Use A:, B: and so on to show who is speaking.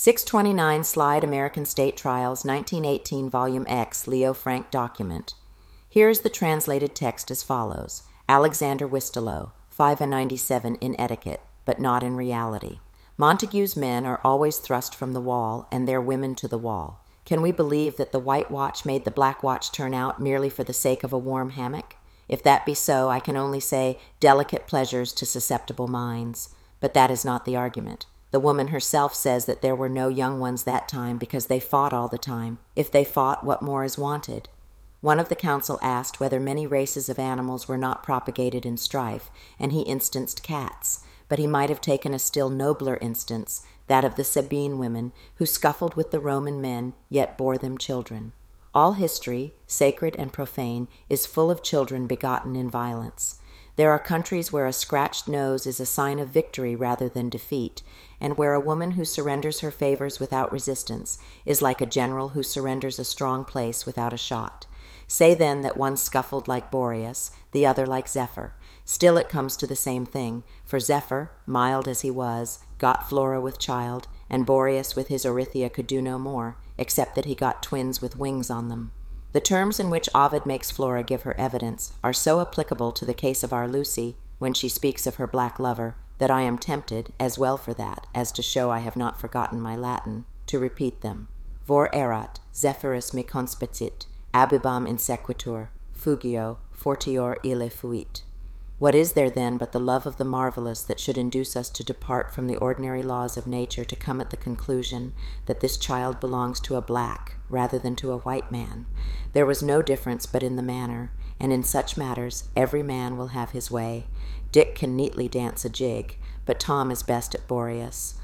A: 629 Slide American State Trials, 1918, Volume X, Leo Frank document. Here is the translated text as follows. Alexander Wistelow, 597 in etiquette, but not in reality. Montague's men are always thrust from the wall, and their women to the wall. Can we believe that the White Watch made the Black Watch turn out merely for the sake of a warm hammock? If that be so, I can only say delicate pleasures to susceptible minds. But that is not the argument. The woman herself says that there were no young ones that time because they fought all the time. If they fought, what more is wanted? One of the council asked whether many races of animals were not propagated in strife, and he instanced cats. But he might have taken a still nobler instance, that of the Sabine women, who scuffled with the Roman men, yet bore them children. All history, sacred and profane, is full of children begotten in violence. There are countries where a scratched nose is a sign of victory rather than defeat, and where a woman who surrenders her favors without resistance is like a general who surrenders a strong place without a shot. Say then that one scuffled like Boreas, the other like Zephyr. Still it comes to the same thing, for Zephyr, mild as he was, got Flora with child, and Boreas with his Orithyia could do no more, except that he got twins with wings on them. The terms in which Ovid makes Flora give her evidence are so applicable to the case of our Lucy, when she speaks of her black lover, that I am tempted, as well for that, as to show I have not forgotten my Latin, to repeat them. Vor erat, Zephyrus me conspecit, abibam insequitur, fugio, fortior ille fuit. What is there then but the love of the marvelous that should induce us to depart from the ordinary laws of nature to come at the conclusion that this child belongs to a black rather than to a white man? There was no difference but in the manner, and in such matters every man will have his way. Dick can neatly dance a jig, but Tom is best at Boreas.